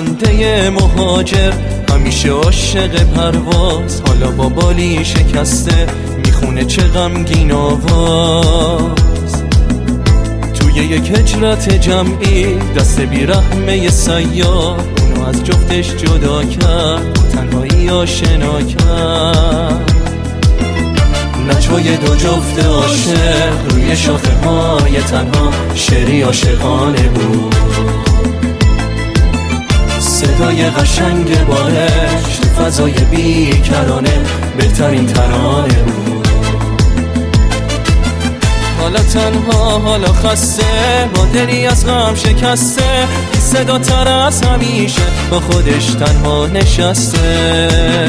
پرنده مهاجر همیشه عاشق پرواز، حالا با بالی شکسته میخونه چه غمگین آواز. توی یک هجرت جمعی دست بیرحمه سیاد اونو از جفتش جدا کرد، تنهایی آشنا کرد. نجوای دو جفت عاشق روی شاخه های تنها شعری عاشقانه بود. صدای قشنگ بارش تو فضای بیکرانه بهترین ترانه بود. حالا تنها حالا خسته با دلی از غم شکسته، صدا تر از همیشه با خودش تنها نشسته.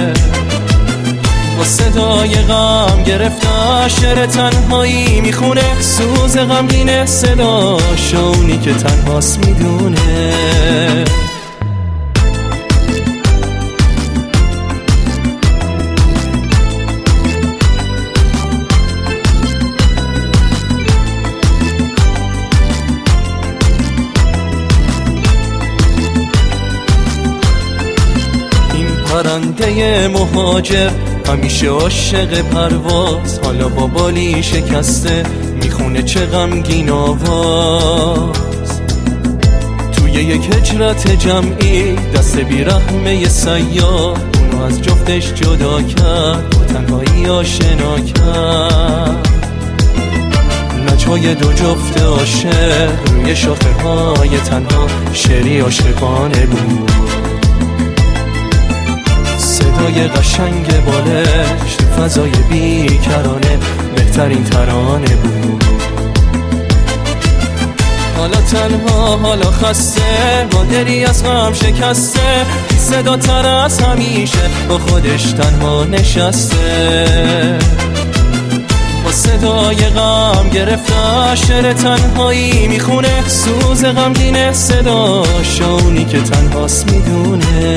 با صدای غم گرفته شعر تنهایی میخونه، سوز غمگین صدا شونی که تنهاست میدونه. پرنده مهاجر همیشه عاشق پرواز، حالا با بالی شکسته میخونه چه غمگین آواز. توی یک هجرت جمعی دست بیرحمه سیاد اونو از جفتش جدا کرد، با تنهایی آشنا کرد. نجوای دو جفت عاشق روی شاخه های تنها شعری عاشقانه بود. صدای قشنگ بالش تو فضای بیکرانه بهترین ترانه بود. حالا تنها حالا خسته با دلی از غم شکسته، صدا تر از همیشه با خودش تنها نشسته. با صدای غم گرفته شعر تنهایی میخونه، سوز غمگین صدا شونی که تنهاست میدونه.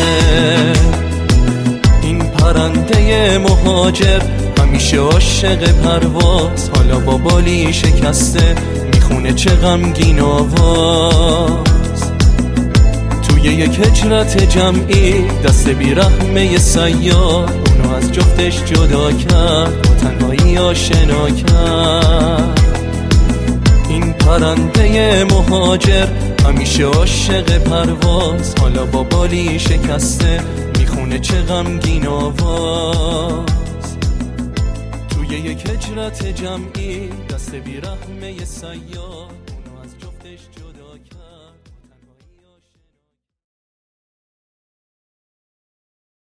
پرنده مهاجر همیشه عاشق پرواز، حالا با بالی شکسته میخونه چه غمگین آواز. توی یک هجرت جمعی دست بیرحمه سیاد اونو از جفتش جدا کرد، با تنهایی آشنا کرد. این پرنده مهاجر همیشه عاشق پرواز، حالا با بالی شکسته میخونه چه غمگین آواز. توی یک هجرت جمعی دست بیرحمه سیاد